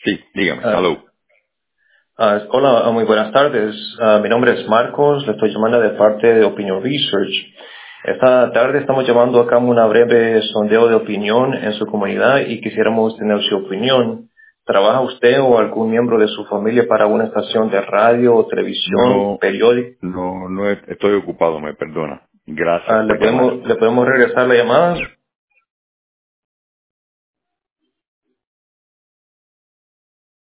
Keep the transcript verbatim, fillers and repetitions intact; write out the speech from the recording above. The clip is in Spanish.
Sí, dígame, Ah, salud. ah, hola, ah, muy buenas tardes. Ah, mi nombre es Marcos, le estoy llamando de parte de Opinion Research. Esta tarde estamos llevando a cabo una breve sondeo de opinión en su comunidad y quisiéramos tener su opinión. ¿Trabaja usted o algún miembro de su familia para una estación de radio o televisión, No, periódico? no, no e- estoy ocupado, me perdona. Gracias Ah, ¿le por llamar. podemos, le podemos regresar la llamada?